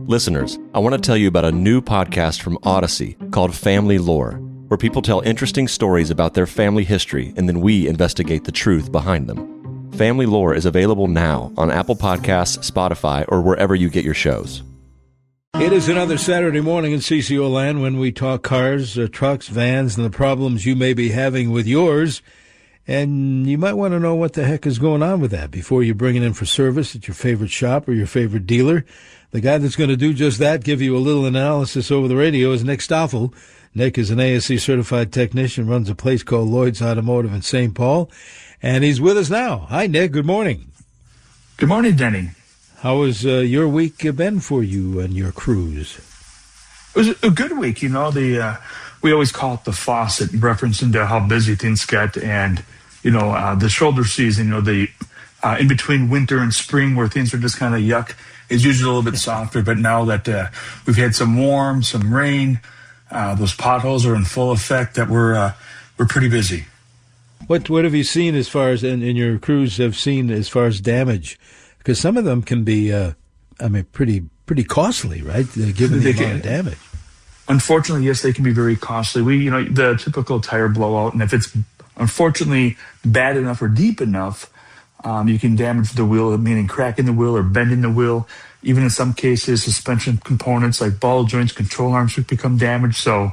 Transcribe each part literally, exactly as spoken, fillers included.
Listeners, I want to tell you about a new podcast from Odyssey called Family Lore, where people tell interesting stories about their family history and then we investigate the truth behind them. Family Lore is available now on Apple Podcasts, Spotify, or wherever you get your shows. It is another Saturday morning in C C O land when we talk cars, uh, trucks, vans, and the problems you may be having with yours. And you might want to know what the heck is going on with that before you bring it in for service at your favorite shop or your favorite dealer. The guy that's going to do just that, give you a little analysis over the radio, is Nick Stoffel. Nick is an A S C certified technician, runs a place called Lloyd's Automotive in Saint Paul, and he's with us now. Hi, Nick. Good morning. Good morning, Denny. How has uh, your week been for you and your cruise? It was a good week. You know, the uh, we always call it the faucet, in reference into how busy things get, and you know, uh, the shoulder season. You know, the uh, in between winter and spring, where things are just kind of yuck, is usually a little bit softer. But now that uh, we've had some warm, some rain, uh, those potholes are in full effect. That we're uh, we're pretty busy. What what have you seen as far as in, in your cruise have seen as far as damage? Because some of them can be, uh, I mean, pretty pretty costly, right? Given the amount of damage. Unfortunately, yes, they can be very costly. We, you know, the typical tire blowout, and if it's unfortunately bad enough or deep enough, um, you can damage the wheel, meaning cracking the wheel or bending the wheel. Even in some cases, suspension components like ball joints, control arms could become damaged. So,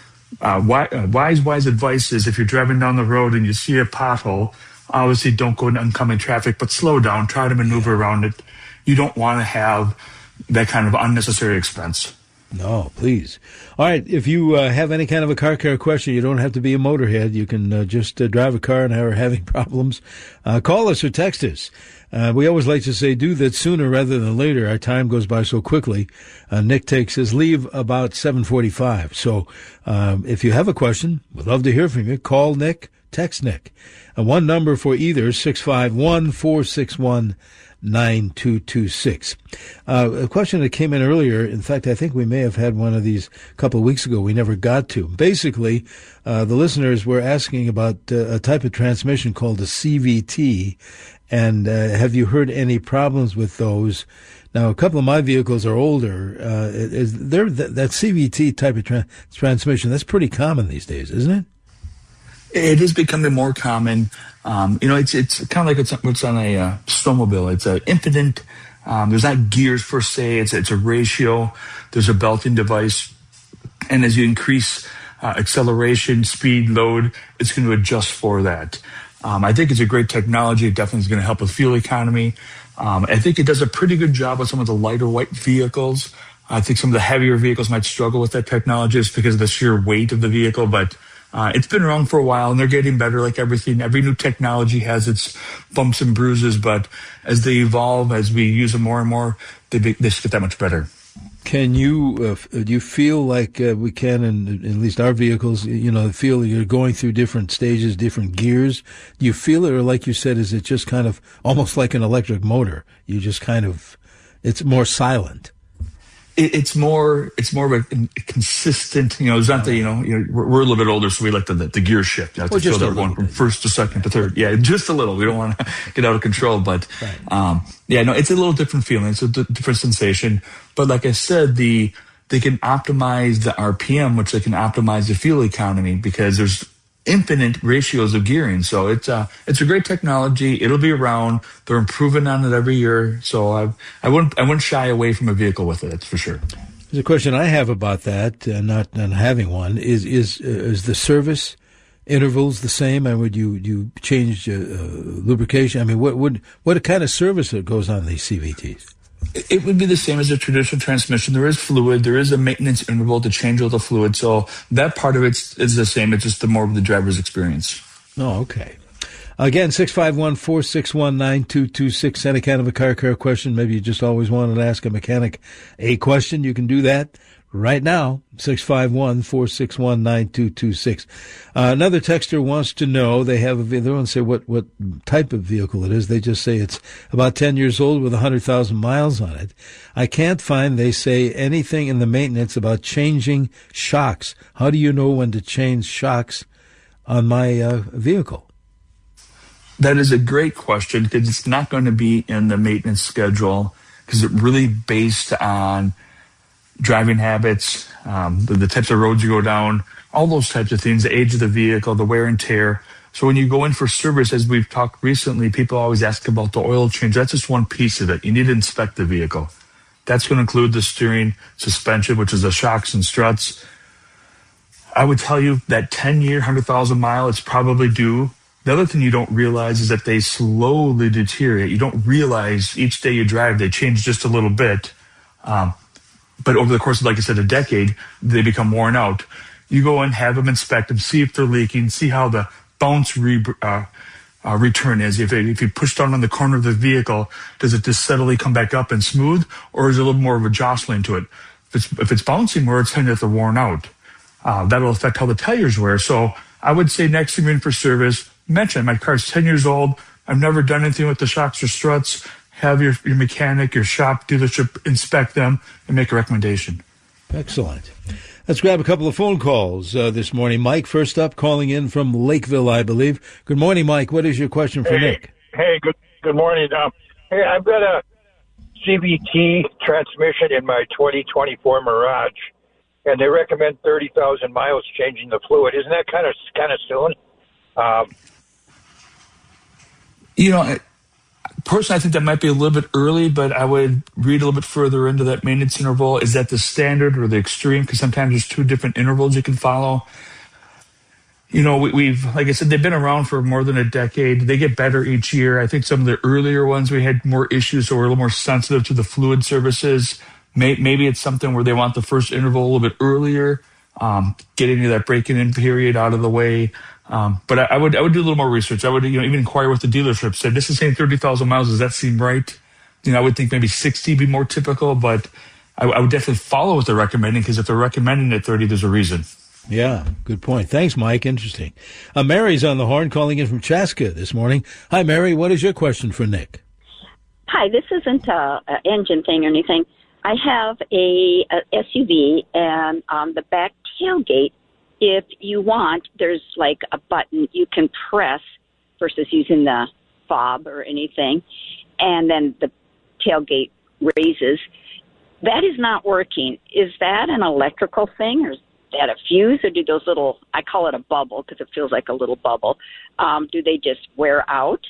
uh, wise, wise advice is if you're driving down the road and you see a pothole, obviously don't go into oncoming traffic, but slow down, try to maneuver around it. You don't want to have that kind of unnecessary expense. No, please. All right, if you uh, have any kind of a car care question, you don't have to be a motorhead. You can uh, just uh, drive a car and are having problems. Uh, call us or text us. Uh, we always like to say do that sooner rather than later. Our time goes by so quickly. Uh, Nick takes his leave about seven forty-five. So um, if you have a question, we'd love to hear from you. Call Nick, text Nick. Uh, one number for either, six five one, four six one, nine two two six. Uh, a question that came in earlier, in fact, I think we may have had one of these a couple of weeks ago. We never got to. Basically, uh, the listeners were asking about uh, a type of transmission called a C V T, and uh, have you heard any problems with those? Now, a couple of my vehicles are older. Uh, is there that, that C V T type of tra- transmission? That's pretty common these days, isn't it? It is becoming more common. Um, you know, it's it's kind of like it's, what's on a uh, snowmobile. It's an infinite. Um, there's not gears per se. It's it's a ratio. There's a belting device, and as you increase uh, acceleration, speed, load, it's going to adjust for that. Um, I think it's a great technology. It definitely is going to help with fuel economy. Um, I think it does a pretty good job with some of the lighter weight vehicles. I think some of the heavier vehicles might struggle with that technology just because of the sheer weight of the vehicle, but Uh, it's been around for a while, and they're getting better like everything. Every new technology has its bumps and bruises, but as they evolve, as we use them more and more, they, be, they just get that much better. Can you, uh, do you feel like uh, we can, in, in at least our vehicles, you know, feel you're going through different stages, different gears? Do you feel it, or like you said, is it just kind of almost like an electric motor? You just kind of, it's more silent. It's more, it's more of a consistent, you know, it's not that, you know, you know we're, we're a little bit older, so we like the, the, the gear shift. You have well, to feel that we're going from first to second to third. Yeah, just a little. We don't want to get out of control, but, right. um, yeah, no, it's a little different feeling. It's a d- different sensation. But like I said, the, they can optimize the R P M, which they can optimize the fuel economy because there's infinite ratios of gearing. So it's uh it's a great technology. It'll be around. They're improving on it every year. So I I wouldn't I wouldn't shy away from a vehicle with it. That's for sure. There's a question I have about that, uh, not not having one. Is is uh, is the service intervals the same? And would you you change uh, uh, lubrication? I mean, what would what kind of service goes on these C V Ts? It would be the same as a traditional transmission. There is fluid. There is a maintenance interval to change all the fluid. So that part of it is the same. It's just the more of the driver's experience. Oh, okay. Again, six five one, four six one, nine two two six. Any kind of a car care question. Maybe you just always wanted to ask a mechanic a question. You can do that right now. six five one, four six one, nine two two six. Uh, another texter wants to know, they have a, they don't say what, what type of vehicle it is. They just say it's about ten years old with one hundred thousand miles on it. I can't find, they say, anything in the maintenance about changing shocks. How do you know when to change shocks on my uh, vehicle? That is a great question because it's not going to be in the maintenance schedule because it's really based on driving habits, um, the, the types of roads you go down, all those types of things, the age of the vehicle, the wear and tear. So when you go in for service, as we've talked recently, people always ask about the oil change. That's just one piece of it. You need to inspect the vehicle. That's going to include the steering, suspension, which is the shocks and struts. I would tell you that ten-year, one hundred thousand mile, it's probably due. The other thing you don't realize is that they slowly deteriorate. You don't realize each day you drive, they change just a little bit. Um, but over the course of, like I said, a decade, they become worn out. You go in, have them inspect them, see if they're leaking, see how the bounce re, uh, uh, return is. If, it, if you push down on the corner of the vehicle, does it just steadily come back up and smooth, or is there a little more of a jostling to it? If it's, if it's bouncing more, it's telling you that they're worn out. Uh, that'll affect how the tires wear. So I would say next time you're in for service, mention my car's ten years old. I've never done anything with the shocks or struts. Have your, your mechanic, your shop, dealership inspect them and make a recommendation. Excellent. Let's grab a couple of phone calls uh, this morning. Mike, first up, calling in from Lakeville, I believe. Good morning, Mike. What is your question for hey, Nick? Hey, good good morning. Um, hey, I've got a C V T transmission in my twenty twenty-four Mirage, and they recommend thirty thousand miles changing the fluid. Isn't that kind of kind of soon? Um, you know, personally, I think that might be a little bit early, but I would read a little bit further into that maintenance interval. Is that the standard or the extreme? Because sometimes there's two different intervals you can follow. You know, we, we've, like I said, they've been around for more than a decade. They get better each year. I think some of the earlier ones, we had more issues, so we're a little more sensitive to the fluid services. May, maybe it's something where they want the first interval a little bit earlier, um, getting into that breaking in period out of the way. Um, but I, I would I would do a little more research. I would you know even inquire with the dealership. Say, this is saying thirty thousand miles. Does that seem right? You know, I would think maybe sixty be more typical, but I, I would definitely follow what they're recommending, because if they're recommending it thirty, there's a reason. Yeah, good point. Thanks, Mike. Interesting. Uh, Mary's on the horn, calling in from Chaska this morning. Hi, Mary. What is your question for Nick? Hi, this isn't a, a engine thing or anything. I have a, a S U V, and on the back tailgate, if you want, there's like a button you can press versus using the fob or anything, and then the tailgate raises. That is not working. Is that an electrical thing, or is that a fuse, or do those little, I call it a bubble because it feels like a little bubble, um, do they just wear out?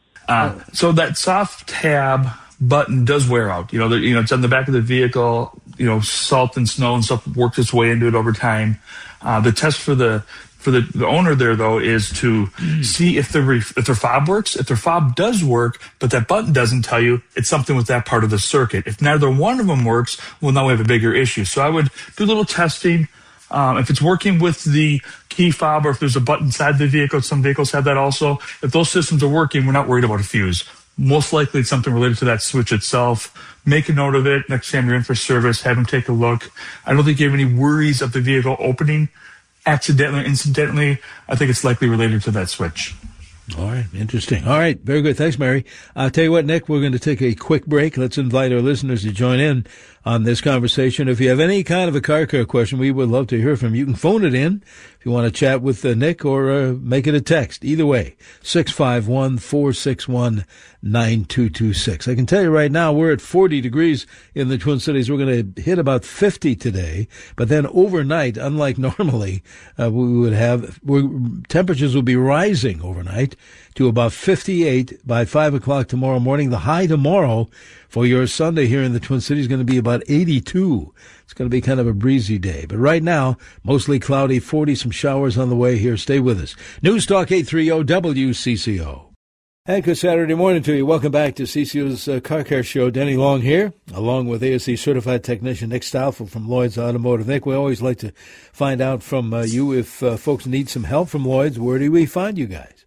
Uh, so that soft tab button does wear out. You know, the, you know, it's on the back of the vehicle. You know, salt and snow and stuff works its way into it over time. Uh, the test for the for the, the owner there, though, is to mm. see if the if their fob works. If their fob does work, but that button doesn't tell you, it's something with that part of the circuit. If neither one of them works, well, now we have a bigger issue. So I would do a little testing. Um, if it's working with the key fob, or if there's a button inside the vehicle, some vehicles have that also. If those systems are working, we're not worried about a fuse. Most likely it's something related to that switch itself. Make a note of it. Next time you're in for service, have them take a look. I don't think you have any worries of the vehicle opening accidentally or incidentally. I think it's likely related to that switch. All right. Interesting. All right. Very good. Thanks, Mary. I'll tell you what, Nick, we're going to take a quick break. Let's invite our listeners to join in on this conversation. If you have any kind of a car care question, we would love to hear from you. You can phone it in if you want to chat with uh, Nick, or uh, make it a text. Either way, six five one, four six one, nine two two six. I can tell you right now, we're at forty degrees in the Twin Cities. We're going to hit about fifty today, but then overnight, unlike normally, uh, we would have, we, temperatures will be rising overnight to about fifty-eight by five o'clock tomorrow morning. The high tomorrow for your Sunday here in the Twin Cities is going to be about eighty-two. It's going to be kind of a breezy day. But right now, mostly cloudy, forty, some showers on the way here. Stay with us. News Talk eight thirty W C C O. And good Saturday morning to you. Welcome back to C C O's uh, Car Care Show. Denny Long here, along with A S C certified technician Nick Stoufel from Lloyd's Automotive. Nick, we always like to find out from uh, you if uh, folks need some help from Lloyd's. Where do we find you guys?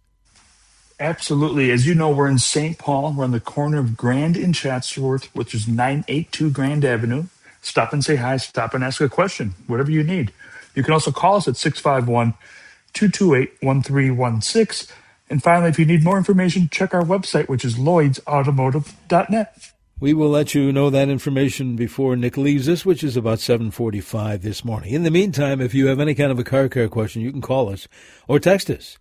Absolutely. As you know, we're in Saint Paul. We're on the corner of Grand and Chatsworth, which is nine eighty-two Grand Avenue. Stop and say hi. Stop and ask a question, whatever you need. You can also call us at six five one, two two eight, one three one six. And finally, if you need more information, check our website, which is lloyds automotive dot net. We will let you know that information before Nick leaves us, which is about seven forty-five this morning. In the meantime, if you have any kind of a car care question, you can call us or text us,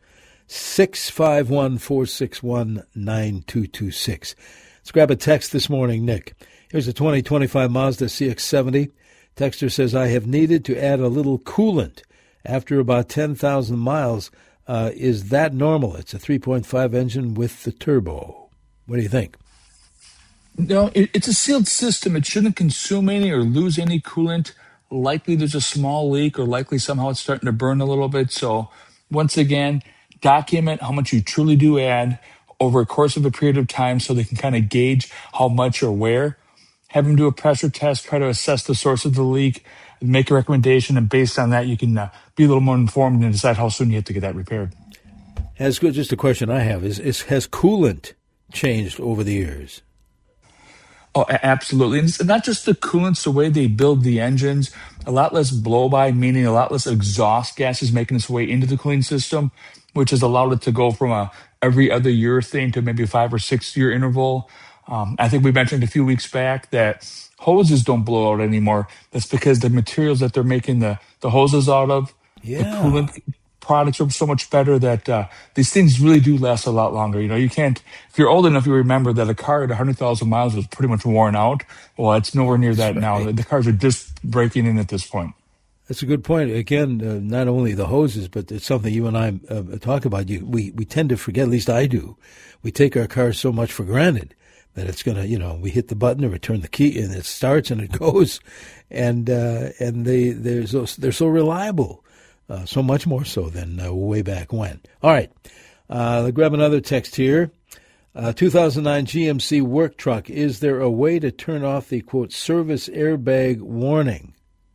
six five one, four six one, nine two two six. Let's grab a text this morning, Nick. Here's a twenty twenty-five Mazda C X seventy, Texter says, I have needed to add a little coolant after about ten thousand miles. Uh, is that normal? It's a three point five engine with the turbo. What do you think? No, it, it's a sealed system. It shouldn't consume any or lose any coolant. Likely there's a small leak, or likely somehow it's starting to burn a little bit. So once again, document how much you truly do add over a course of a period of time so they can kind of gauge how much or where. Have them do a pressure test, try to assess the source of the leak, make a recommendation, and based on that, you can uh, be a little more informed and decide how soon you have to get that repaired. Has good. Just a question I have is, is has coolant changed over the years? Oh, absolutely. And it's not just the coolants, the way they build the engines, a lot less blow-by, meaning a lot less exhaust gases making its way into the cooling system, which has allowed it to go from a every other year thing to maybe a five or six year interval. Um, I think we mentioned a few weeks back that hoses don't blow out anymore. That's because the materials that they're making the, the hoses out of, yeah. the coolant products are so much better that uh, these things really do last a lot longer. You know, you can't, if you're old enough, you remember that a car at one hundred thousand miles was pretty much worn out. Well, it's nowhere near that That's now. right. The cars are just breaking in at this point. That's a good point. Again, uh, not only the hoses, but it's something you and I uh, talk about. You, we, we tend to forget, at least I do. We take our cars so much for granted that it's going to, you know, we hit the button or we turn the key and it starts and it goes. And uh, and they, they're, so, they're so reliable. Uh, so much more so than uh, way back when. All right. Uh, let's grab another text here. Uh, two thousand nine G M C work truck. Is there a way to turn off the, quote, service airbag warning?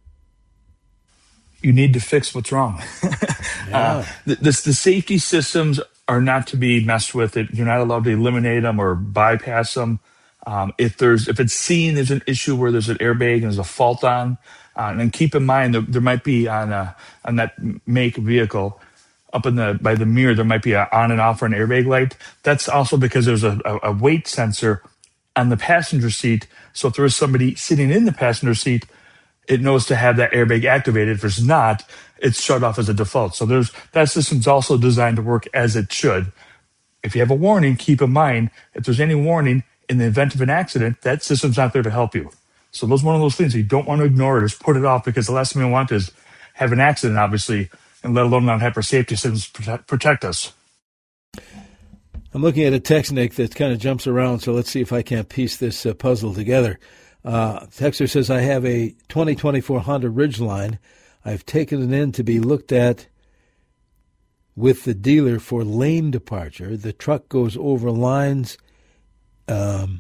You need to fix what's wrong. Yeah. uh, the, the, the safety systems are not to be messed with. It, you're not allowed to eliminate them or bypass them. Um, if there's if it's seen there's an issue where there's an airbag and there's a fault on, uh, and then keep in mind that there might be on a, on that make vehicle up in the by the mirror there might be a on and off for an airbag light. That's also because there's a, a, a weight sensor on the passenger seat. So if there is somebody sitting in the passenger seat, it knows to have that airbag activated. If it's not, it's shut off as a default. So there's that system's also designed to work as it should. If you have a warning, keep in mind if there's any warning. In the event of an accident, that system's not there to help you. So those one of those things you don't want to ignore it, just put it off, because the last thing we want is have an accident, obviously, and let alone not have our safety systems protect, protect us. I'm looking at a text, Nick, that kind of jumps around, so let's see if I can't piece this uh, puzzle together. Uh, Texter says, I have a twenty twenty-four Honda Ridgeline. I've taken it in to be looked at with the dealer for lane departure. The truck goes over lines. Um.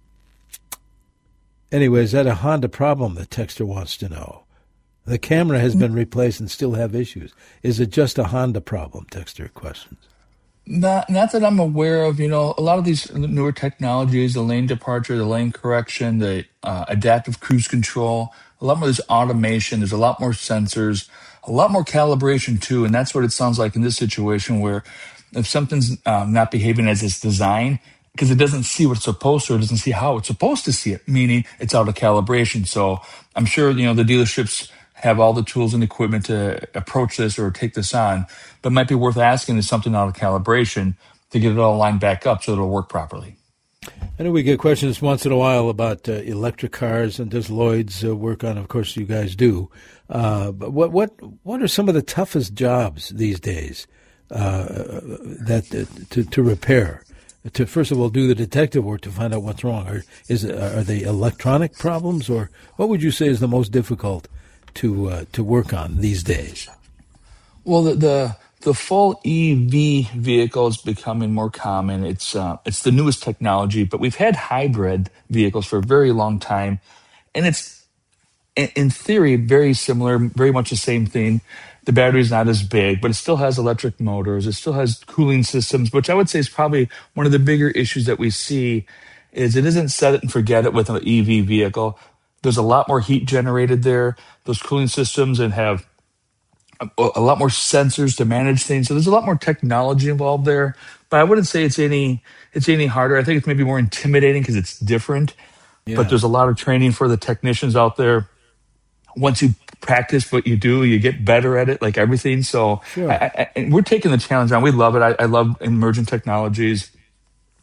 Anyway, is that a Honda problem, the texter wants to know? The camera has been replaced and still have issues. Is it just a Honda problem, texter questions? Not, not that I'm aware of. You know, a lot of these newer technologies, the lane departure, the lane correction, the uh, adaptive cruise control, a lot more there's automation, there's a lot more sensors, a lot more calibration too, and that's what it sounds like in this situation where if something's um, not behaving as it's designed, because it doesn't see what it's supposed to, or it doesn't see how it's supposed to see it, meaning it's out of calibration. So I'm sure, you know, the dealerships have all the tools and equipment to approach this or take this on, but it might be worth asking is something out of calibration to get it all lined back up so it'll work properly. I know we get questions once in a while about uh, electric cars, and does Lloyd's uh, work on? Of course, you guys do. Uh, but what what what are some of the toughest jobs these days uh, that uh, to to repair? To first of all do the detective work to find out what's wrong, or is it, are they electronic problems, or what would you say is the most difficult to uh, to work on these days? Well, the the, the full E V vehicle is becoming more common. It's uh, it's the newest technology, but we've had hybrid vehicles for a very long time, and it's in, in theory very similar, very much the same thing. The battery's not as big, but it still has electric motors. It still has cooling systems, which I would say is probably one of the bigger issues that we see is it isn't set it and forget it with an E V vehicle. There's a lot more heat generated there. Those cooling systems and have a, a lot more sensors to manage things. So there's a lot more technology involved there, but I wouldn't say it's any, it's any harder. I think it's maybe more intimidating because it's different, yeah. But there's a lot of training for the technicians out there. Once you practice what you do, you get better at it, like everything. So sure. I, I, and we're taking the challenge on. We love it. I, I love emerging technologies.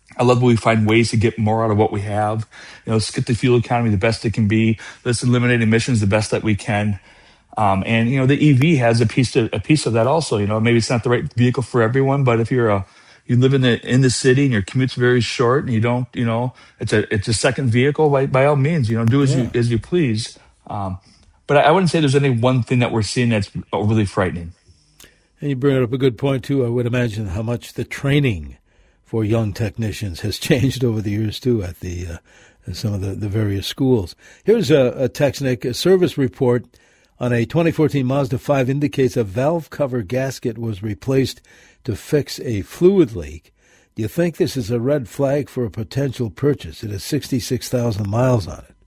I love when we find ways to get more out of what we have. You know, let's get the fuel economy the best it can be. Let's eliminate emissions the best that we can. Um, and you know, the E V has a piece to, a piece of that also. You know, maybe it's not the right vehicle for everyone, but if you're a you live in the in the city and your commute's very short and you don't, you know, it's a it's a second vehicle. By by all means, you know, do as yeah. you as you please. Um, but I, I wouldn't say there's any one thing that we're seeing that's overly frightening. And you bring up a good point too. I would imagine how much the training for young technicians has changed over the years too at the uh, some of the, the various schools. Here's a, a text, Nick. A service report on a twenty fourteen Mazda five indicates a valve cover gasket was replaced to fix a fluid leak. Do you think this is a red flag for a potential purchase? It has sixty-six thousand miles on it.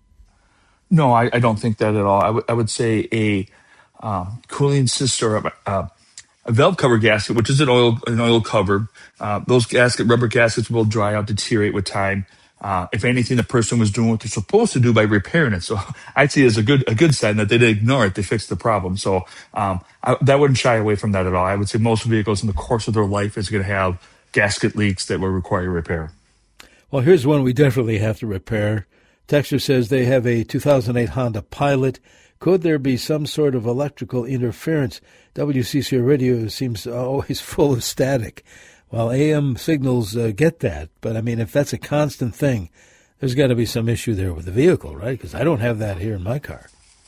No, I, I don't think that at all. I, w- I would say a um, cooling system, or a, a valve cover gasket, which is an oil an oil cover. Uh, those gasket rubber gaskets will dry out, deteriorate with time. Uh, if anything, the person was doing what they're supposed to do by repairing it. So I'd see it as a good a good sign that they didn't ignore it. They fixed the problem. So um, I, that wouldn't shy away from that at all. I would say most vehicles in the course of their life is going to have gasket leaks that will require repair. Well, here's one we definitely have to repair. Texter says they have a two thousand eight Honda Pilot. Could there be some sort of electrical interference? W C C radio seems always full of static. Well, A M signals uh, get that, but I mean, if that's a constant thing, there's got to be some issue there with the vehicle, right? Because I don't have that here in my car.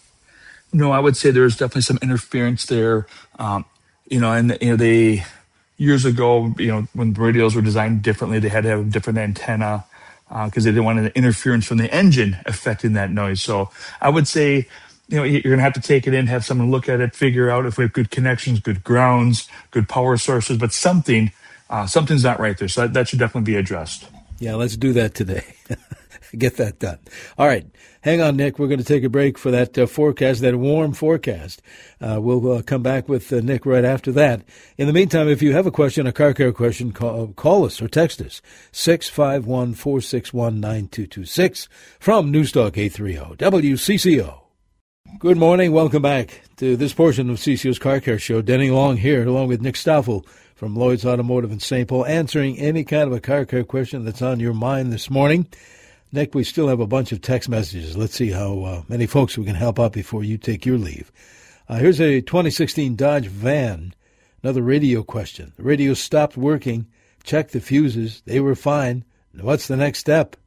No, I would say there's definitely some interference there. Um, you know, and you know, they years ago, you know, when radios were designed differently, they had to have a different antenna because uh, they didn't want an interference from the engine affecting that noise. So I would say, you know, you're going to have to take it in, have someone look at it, figure out if we have good connections, good grounds, good power sources, but something. Uh, something's not right there, so that, that should definitely be addressed. Yeah, let's do that today. Get that done. All right. Hang on, Nick. We're going to take a break for that uh, forecast, that warm forecast. Uh, we'll uh, come back with uh, Nick right after that. In the meantime, if you have a question, a car care question, call, call us or text us, six five one, four six one, nine two two six from Newstalk eight thirty W C C O. Good morning. Welcome back to this portion of C C O's Car Care Show. Denny Long here, along with Nick Stoffel from Lloyd's Automotive in Saint Paul, answering any kind of a car care question that's on your mind this morning. Nick, we still have a bunch of text messages. Let's see how uh, many folks we can help out before you take your leave. Uh, here's a twenty sixteen Dodge van, another radio question. The radio stopped working. Checked the fuses. They were fine. What's the next step?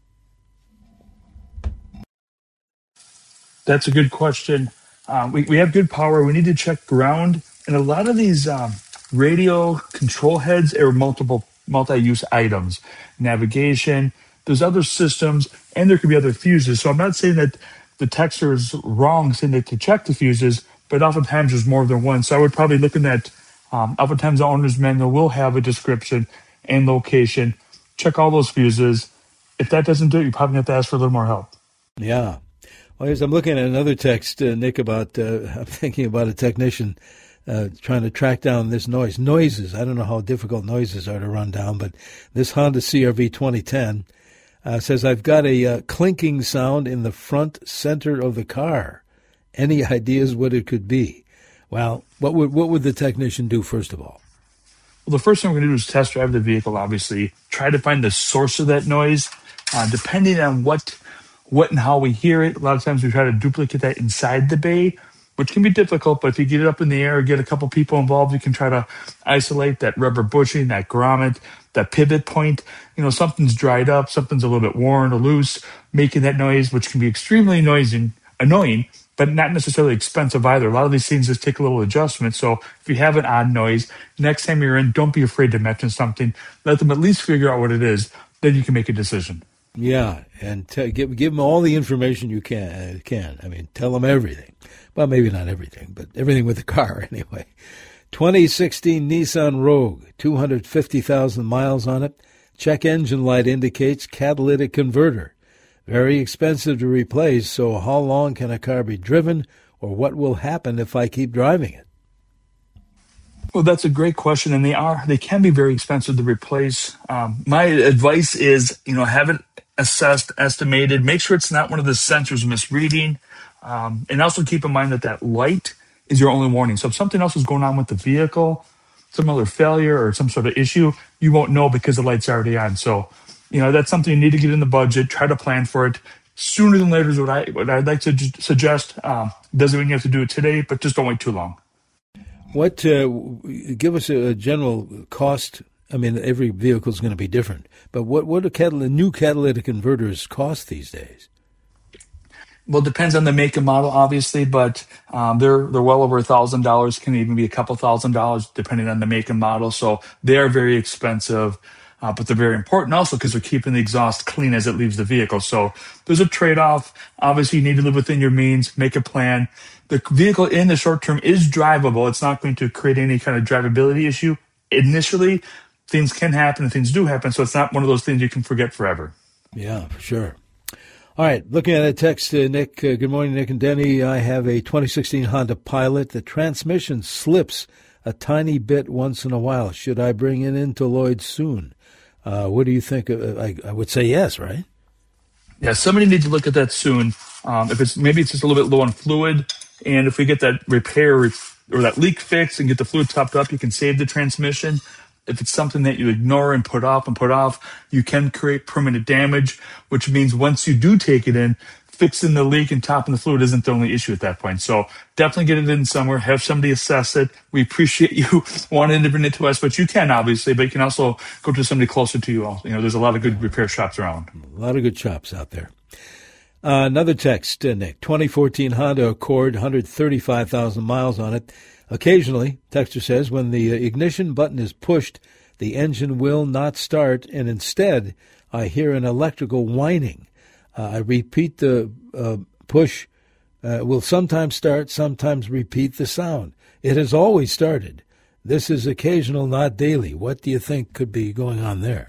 That's a good question. Um, we, we have good power. We need to check ground. And a lot of these um, radio control heads are multiple multi-use items. Navigation, there's other systems, and there could be other fuses. So I'm not saying that the texter is wrong saying that to check the fuses, but oftentimes there's more than one. So I would probably look in that, um, oftentimes the owner's manual will have a description and location. Check all those fuses. If that doesn't do it, you probably have to ask for a little more help. Yeah. Well, here's, I'm looking at another text, uh, Nick, about, uh, I'm thinking about a technician uh, trying to track down this noise. Noises, I don't know how difficult noises are to run down, but this Honda C R V twenty ten uh, says, I've got a uh, clinking sound in the front center of the car. Any ideas what it could be? Well, what would what would the technician do, first of all? Well, the first thing we're going to do is test drive the vehicle, obviously. Try to find the source of that noise. Uh, depending on what what and how we hear it, a lot of times we try to duplicate that inside the bay, which can be difficult, but if you get it up in the air or get a couple people involved, you can try to isolate that rubber bushing, that grommet, that pivot point. You know, something's dried up, something's a little bit worn or loose, making that noise, which can be extremely noisy, annoying, but not necessarily expensive either. A lot of these things just take a little adjustment. So if you have an odd noise, next time you're in, don't be afraid to mention something. Let them at least figure out what it is. Then you can make a decision. Yeah, and t- give give them all the information you can. Uh, can I mean, tell them everything. Well, maybe not everything, but everything with the car anyway. twenty sixteen Nissan Rogue, two hundred fifty thousand miles on it. Check engine light indicates catalytic converter. Very expensive to replace, so how long can a car be driven, or what will happen if I keep driving it? Well, that's a great question, and they are they can be very expensive to replace. Um, my advice is, you know, have it assessed, estimated. Make sure it's not one of the sensors misreading, um, and also keep in mind that that light is your only warning. So if something else is going on with the vehicle, some other failure or some sort of issue, you won't know because the light's already on. So, you know, that's something you need to get in the budget, try to plan for it. Sooner than later is what, I, what I'd like to j- suggest. Um, doesn't mean you have to do it today, but just don't wait too long. What, uh, give us a general cost. I mean, every vehicle is going to be different, but what, what do catal- new catalytic converters cost these days? Well, it depends on the make and model, obviously, but um, they're they're well over a thousand dollars. Can even be a couple thousand dollars depending on the make and model. So they are very expensive, uh, but they're very important also because they're keeping the exhaust clean as it leaves the vehicle. So there's a trade-off. Obviously, you need to live within your means, make a plan. The vehicle in the short term is drivable. It's not going to create any kind of drivability issue initially. Things can happen and things do happen, so it's not one of those things you can forget forever. Yeah, for sure. All right, looking at a text, uh, Nick, uh, good morning, Nick and Denny. I have a twenty sixteen Honda Pilot. The transmission slips a tiny bit once in a while. Should I bring it into Lloyd soon? Uh, what do you think? Uh, I, I would say yes, right? Yeah, somebody needs to look at that soon. Um, if it's maybe it's just a little bit low on fluid, and if we get that repair or that leak fixed and get the fluid topped up, you can save the transmission. If it's something that you ignore and put off and put off, you can create permanent damage, which means once you do take it in, fixing the leak and topping the fluid isn't the only issue at that point. So definitely get it in somewhere, have somebody assess it. We appreciate you wanting to bring it to us, but you can obviously, but you can also go to somebody closer to you. You know, there's a lot of good repair shops around. A lot of good shops out there. Uh, another text, uh, Nick, twenty fourteen Honda Accord, one hundred thirty-five thousand miles on it. Occasionally, texter says, when the ignition button is pushed, the engine will not start, and instead I hear an electrical whining. Uh, I repeat the uh, push, uh, will sometimes start, sometimes repeat the sound. It has always started. This is occasional, not daily. What do you think could be going on there?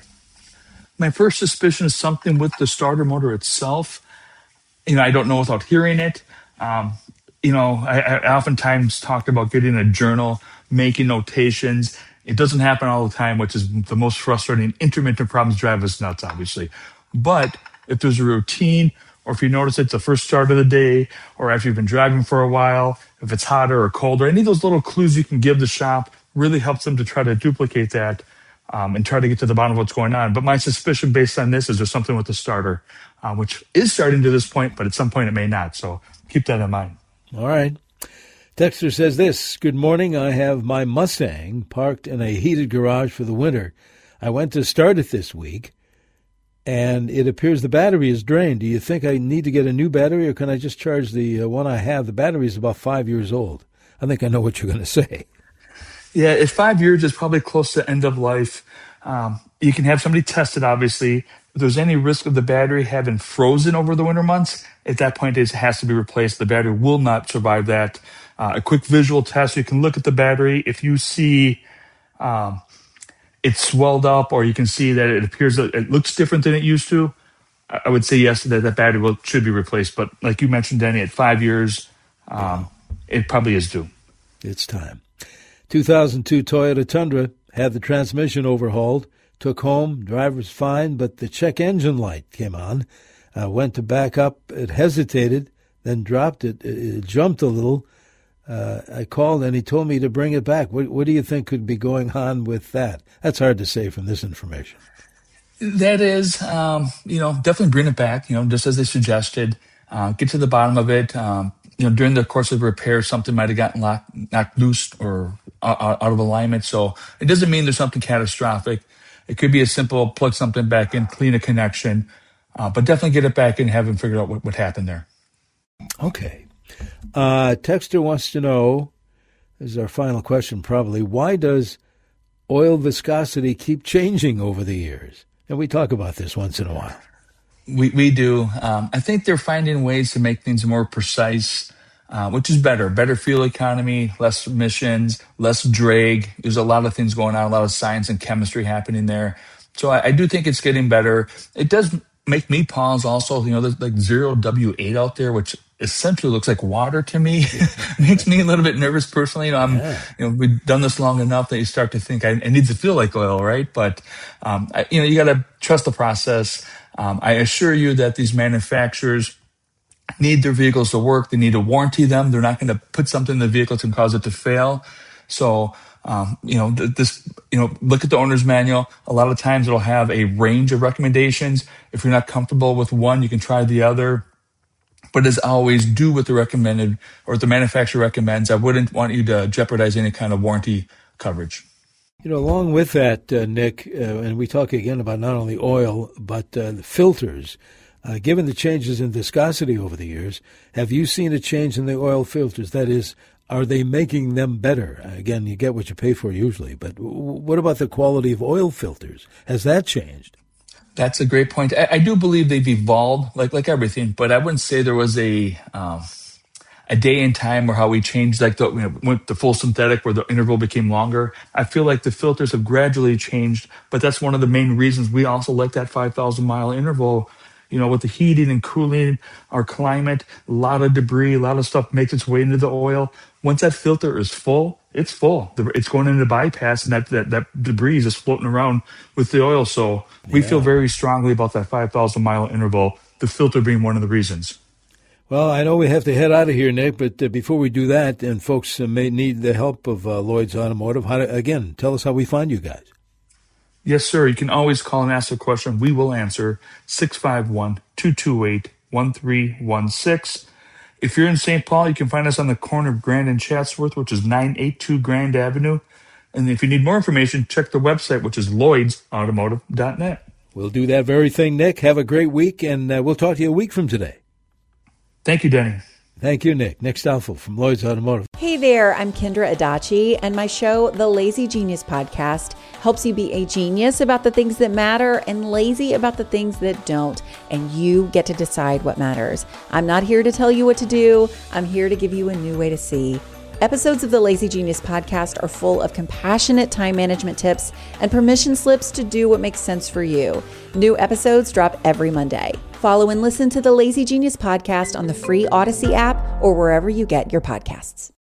My first suspicion is something with the starter motor itself. You know, I don't know without hearing it. Um, You know, I, I oftentimes talk about getting a journal, making notations. It doesn't happen all the time, which is the most frustrating. Intermittent problems drive us nuts, obviously. But if there's a routine, or if you notice it's the first start of the day, or after you've been driving for a while, if it's hotter or colder, any of those little clues you can give the shop really helps them to try to duplicate that um, and try to get to the bottom of what's going on. But my suspicion based on this is there's something with the starter, uh, which is starting to this point, but at some point it may not. So keep that in mind. All right. Texter says this, good morning. I have my Mustang parked in a heated garage for the winter. I went to start it this week, and it appears the battery is drained. Do you think I need to get a new battery, or can I just charge the uh, one I have? The battery is about five years old. I think I know what you're going to say. Yeah, at five years, it's probably close to end of life. Um, you can have somebody test it, obviously. If there's any risk of the battery having frozen over the winter months, at that point it has to be replaced. The battery will not survive that. Uh, a quick visual test, you can look at the battery. If you see um, it's swelled up, or you can see that it appears that it looks different than it used to, I would say yes, that that battery will, should be replaced. But like you mentioned, Danny, at five years, um, it probably is due. It's time. two thousand two Toyota Tundra had the transmission overhauled. Took home, driver's fine, but the check engine light came on. Uh, went to back up, it hesitated, then dropped it. It, it jumped a little. Uh, I called and he told me to bring it back. What, what do you think could be going on with that? That's hard to say from this information. That is, um, you know, definitely bring it back, you know, just as they suggested. Uh, get to the bottom of it. Um, you know, during the course of the repair, something might have gotten locked, knocked loose or out, out of alignment. So it doesn't mean there's something catastrophic. It could be a simple plug something back in, clean a connection, uh, but definitely get it back in and have them figure out what, what happened there. Okay. Uh, Texter wants to know, this is our final question probably, why does oil viscosity keep changing over the years? And we talk about this once in a while. We we do. Um, I think they're finding ways to make things more precise, uh, which is better. Better fuel economy, less emissions, less drag. There's a lot of things going on, a lot of science and chemistry happening there. So I, I do think it's getting better. It does make me pause also. You know, there's like zero W eight out there, which essentially looks like water to me. Makes me a little bit nervous personally. You know, I'm, yeah. you know, we've done this long enough that you start to think I, it needs to feel like oil, right? But, um, I, you know, you got to trust the process. Um, I assure you that these manufacturers need their vehicles to work. They need to warranty them. They're not going to put something in the vehicle to cause it to fail. So Um, you know, th- this, you know, look at the owner's manual. A lot of times it'll have a range of recommendations. If you're not comfortable with one, you can try the other. But as always, do what the recommended or what the manufacturer recommends. I wouldn't want you to jeopardize any kind of warranty coverage. You know, along with that, uh, Nick, uh, and we talk again about not only oil, but uh, the filters. Uh, given the changes in viscosity over the years, have you seen a change in the oil filters? That is, are they making them better? Again, you get what you pay for usually, but w- what about the quality of oil filters? Has that changed? That's a great point. I, I do believe they've evolved, like like everything, but I wouldn't say there was a um, a day in time where how we changed, like the, you know, went to full synthetic where the interval became longer. I feel like the filters have gradually changed, but that's one of the main reasons we also like that five thousand mile interval. You know, with the heating and cooling, our climate, a lot of debris, a lot of stuff makes its way into the oil. Once that filter is full, it's full. It's going into bypass, and that, that, that debris is just floating around with the oil. So we yeah. feel very strongly about that five thousand mile interval, the filter being one of the reasons. Well, I know we have to head out of here, Nick, but uh, before we do that, and folks uh, may need the help of uh, Lloyd's Automotive, how to, again, tell us how we find you guys. Yes, sir. You can always call and ask a question. We will answer. six five one, two two eight, one three one six. If you're in Saint Paul, you can find us on the corner of Grand and Chatsworth, which is nine eighty-two Grand Avenue. And if you need more information, check the website, which is lloyds automotive dot net. We'll do that very thing, Nick. Have a great week, and uh, we'll talk to you a week from today. Thank you, Denny. Thank you, Nick. Nick Stoffel from Lloyd's Automotive. Hey there, I'm Kendra Adachi, and my show, The Lazy Genius Podcast, helps you be a genius about the things that matter and lazy about the things that don't, and you get to decide what matters. I'm not here to tell you what to do. I'm here to give you a new way to see. Episodes of the Lazy Genius Podcast are full of compassionate time management tips and permission slips to do what makes sense for you. New episodes drop every Monday. Follow and listen to the Lazy Genius Podcast on the free Odyssey app or wherever you get your podcasts.